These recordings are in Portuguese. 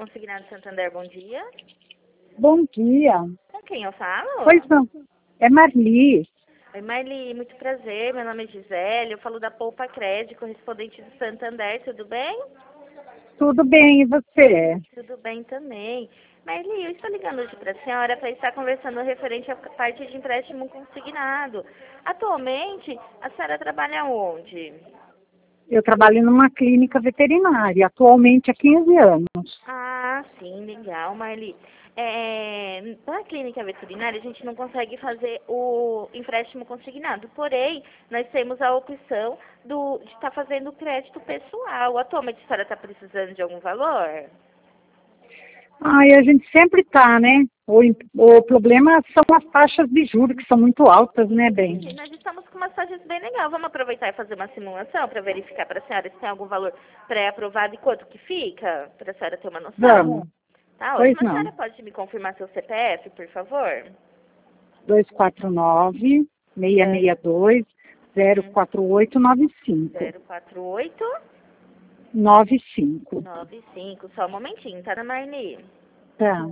Consignado Santander, bom dia. Bom dia. Com quem eu falo? Pois não. É Marli. Oi, Marli, muito prazer. Meu nome é Gisele, eu falo da Poupa Crédito, correspondente do Santander, tudo bem? Tudo bem, e você? Tudo bem também. Marli, eu estou ligando hoje para a senhora para estar conversando referente à parte de empréstimo consignado. Atualmente, a senhora trabalha onde? Eu trabalho numa clínica veterinária, atualmente há 15 anos. Ah, sim, legal, Marli. Na clínica veterinária, a gente não consegue fazer o empréstimo consignado, porém, nós temos a opção de estar fazendo crédito pessoal. Atualmente, a senhora está precisando de algum valor? A gente sempre está, né? O problema são as taxas de juros, que são muito altas, né, bem? Sim, nós estamos com uma taxas bem legal. Vamos aproveitar e fazer uma simulação para verificar para a senhora se tem algum valor pré-aprovado e quanto que fica, para a senhora ter uma noção? Vamos. Tá Pois ótimo. A não. senhora pode me confirmar seu CPF, por favor? 249-662-04895. 048 95. 95. Só um momentinho, tá, Ana Marli? Tá.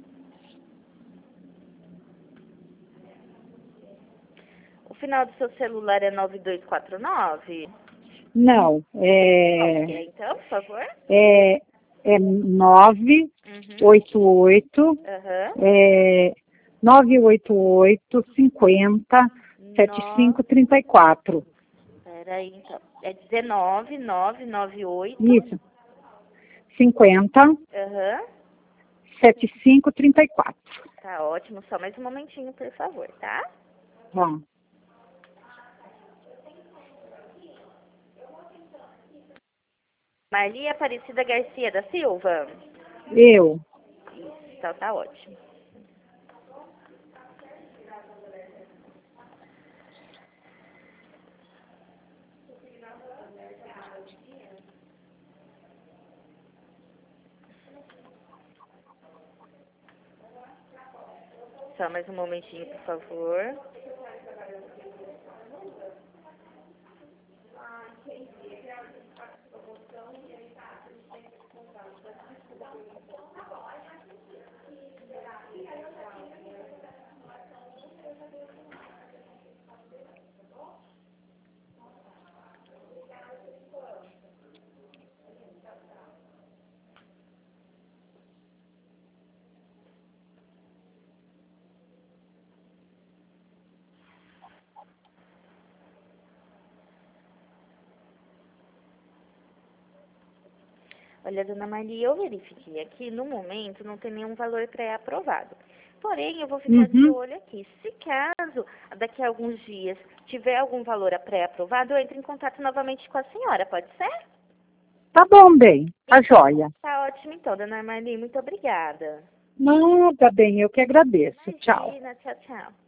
O final do seu celular é 9249? Não, Qual que é, então, por favor? é 988, Aham. 988 50 No... 7534. Peraí, então. É 19998. Isso. 50 Aham. 7534. Tá ótimo. Só mais um momentinho, por favor, tá? Bom, Marli Aparecida Garcia da Silva? eu. Isso, então tá ótimo. Só mais um momentinho, por favor. Olha, dona Marli, eu verifiquei aqui, no momento não tem nenhum valor pré-aprovado. Porém, eu vou ficar de Uhum. olho aqui. Se caso, daqui a alguns dias, tiver algum valor pré-aprovado, eu entro em contato novamente com a senhora, pode ser? Tá bom, bem. Tá joia. Tá ótimo então, dona Marli, muito obrigada. Nada, bem, eu que agradeço. Tchau. Imagina, tchau, tchau.